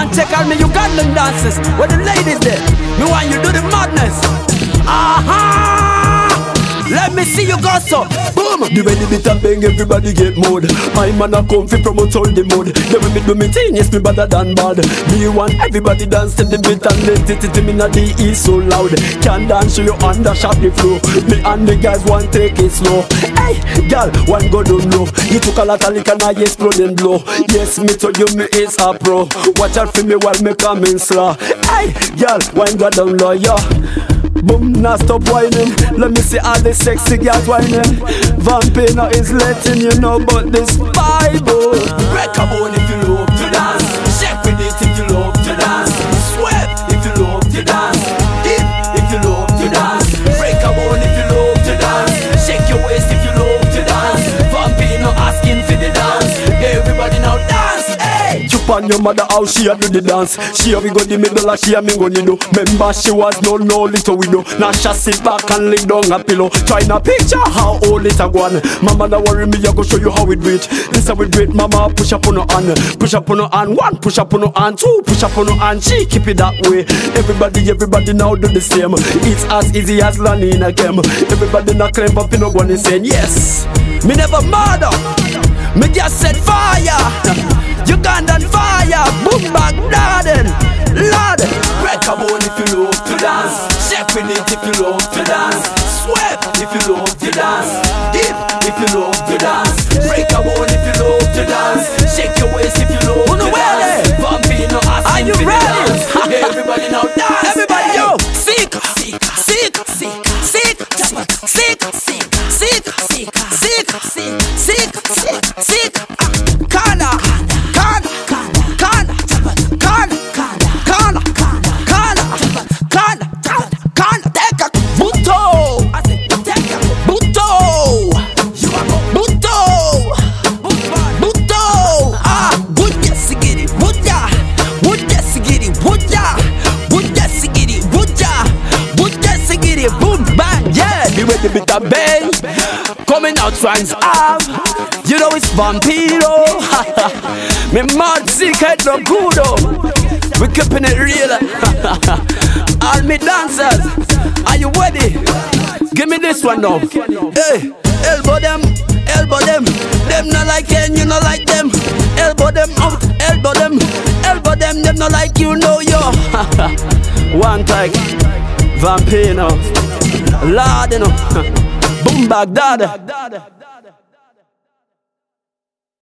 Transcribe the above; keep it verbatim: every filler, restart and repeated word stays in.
want to take all me Ugandan dances. Where the ladies there? Me want you do the madness. Aha! Let me see you go so. Boom! The way the beat a bang, everybody get mode. My man a come fi promote all the mode. The way me do me thing, yes me better than bad. Me want everybody dance to the beat and let it to me na the E so loud. Can dance show you under shot the flow. Me and the guys want take it slow. Hey, girl, one go down low. You took a lot of liquor now you explode and blow. Yes, me told you me is a pro. Watch out for me while me coming slow. Hey, girl, one go down low, yo. Boom, now stop whining. Let me see all the sexy girls whining. Vampino is letting you know about this Bible. Break a bone if you love to dance. Shake with it if you love to dance. Sweat if you love to dance. Dip if you love to dance. Break a bone if you love to dance. Shake your waist if you love to dance. Vampino asking for the dance. Everybody now dance, hey! Chup on your mother how she a do the dance. She a we go the middle and she a me go you know. Remember she was no no little widow. Now she sit back and lay down a pillow. Trying to picture how old it a gone. Mama don't worry me, I go show you how we do it. This how we do it, mama. Push up on her hand, push up on her hand. One, push up on her hand. Two, push up on her hand. She keep it that way. Everybody, everybody now do the same. It's as easy as learning a game. Everybody not claim but no one is saying yes. Me never murder. Me just set fire. Ugandan fire. Boom back garden. Lord. Break a bone if you love to dance. Shake with it if you love to dance. Sweat if you love to dance. Dip if you love to dance. Break a bone if you love to dance. Shake your waist if you love to dance. Vampino asking for the dance. Everybody now dance. Everybody yo. Seek. Seek. Seek. Seek. Seek. Seek. Seek. Seek. Seek. Seek. Seek. Seek. Kana. Kana. Kana. Kana. Kana. Kana. Kana. Kana. Take a buto. Take a buto. Buto. Buto. Ah, would yes get it? Would ya? Would yes get it? Would ya? Would yes get it? Would ya? Would yes get it? Boom bang, yeah. The way the beat a bang. Coming out trans arm. You know it's Vampino. Me mad secret no good oh. We keeping it real. All me dancers, are you ready? Give me this one now. Hey, elbow them, elbow them. Them not like you, you not like them. Elbow them out, elbow them, elbow them. Them not like you, know yo. One take, Vampino, Lord, you know. Boom Baghdad.